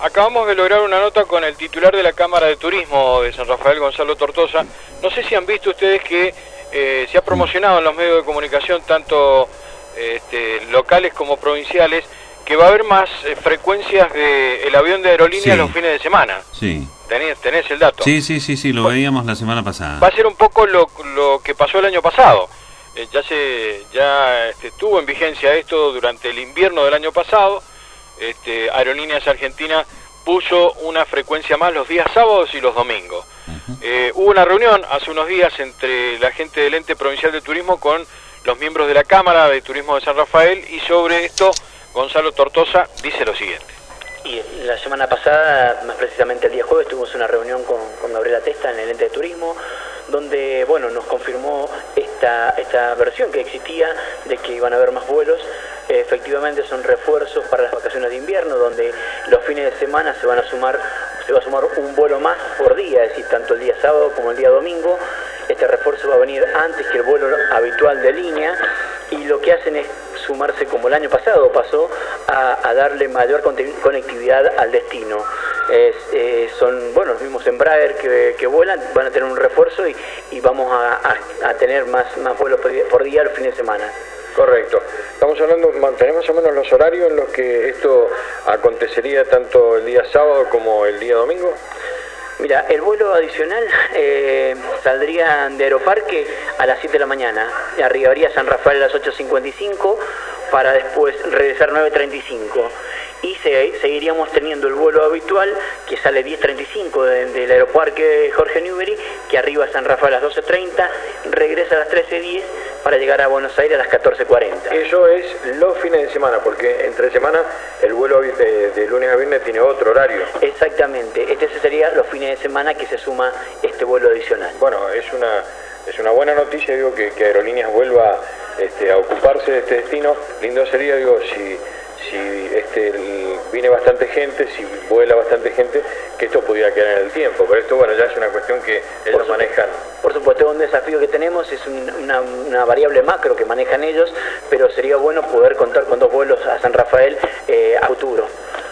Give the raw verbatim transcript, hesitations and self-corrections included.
acabamos de lograr una nota con el titular de la Cámara de Turismo de San Rafael, Gonzalo Tortosa. No sé si han visto ustedes que eh, se ha promocionado en los medios de comunicación, tanto este, locales como provinciales, que va a haber más eh, frecuencias del avión de aerolíneas sí. los fines de semana. Sí. ¿Tenés, tenés el dato? Sí, sí, sí, sí, lo veíamos la semana pasada. Va a ser un poco lo, lo que pasó el año pasado. Eh, ya se ya este, estuvo en vigencia esto durante el invierno del año pasado. Este, Aerolíneas Argentinas puso una frecuencia más los días sábados y los domingos. Uh-huh. eh, hubo una reunión hace unos días entre la gente del Ente Provincial de Turismo con los miembros de la Cámara de Turismo de San Rafael, y sobre esto Gonzalo Tortosa dice lo siguiente. Y la semana pasada, más precisamente el día jueves, tuvimos una reunión con, con Gabriela Testa en el Ente de Turismo, donde bueno, nos confirmó esta, esta versión que existía de que iban a haber más vuelos. Eh, efectivamente son refuerzos para las vacaciones de invierno, donde los fines de semana se van a sumar, se va a sumar un vuelo más por día, es decir, tanto el día sábado como el día domingo. Este refuerzo va a venir antes que el vuelo habitual de línea, y lo que hacen es sumarse, como el año pasado pasó, a, a darle mayor conectividad al destino. Es, eh, son, bueno, los mismos Embraer que, que vuelan, van a tener un refuerzo y, y vamos a, a, a tener más, más vuelos por día, por día los fines de semana. Correcto. Estamos hablando, mantenemos más o menos los horarios en los que esto acontecería tanto el día sábado como el día domingo. Mira, el vuelo adicional eh, saldría de Aeroparque a las siete de la mañana, arribaría a San Rafael a las ocho cincuenta y cinco para después regresar nueve treinta y cinco. Y se, seguiríamos teniendo el vuelo habitual que sale diez treinta y cinco de, del Aeroparque Jorge Newbery, que arriba a San Rafael a las doce treinta, regresa a las trece diez para llegar a Buenos Aires a las catorce cuarenta. Eso es los fines de semana, porque entre semana el vuelo de, de lunes a viernes tiene otro horario. Exactamente, este sería los fines de semana que se suma este vuelo adicional. Bueno, es una, es una buena noticia, digo, que, que Aerolíneas vuelva este, a ocuparse de este destino. Lindo sería, digo, si... si este, el, viene bastante gente, si vuela bastante gente, que esto pudiera quedar en el tiempo. Pero esto, bueno, ya es una cuestión que ellos por manejan. Por supuesto, un desafío que tenemos es un, una, una variable macro que manejan ellos, pero sería bueno poder contar con dos vuelos a San Rafael eh, a futuro.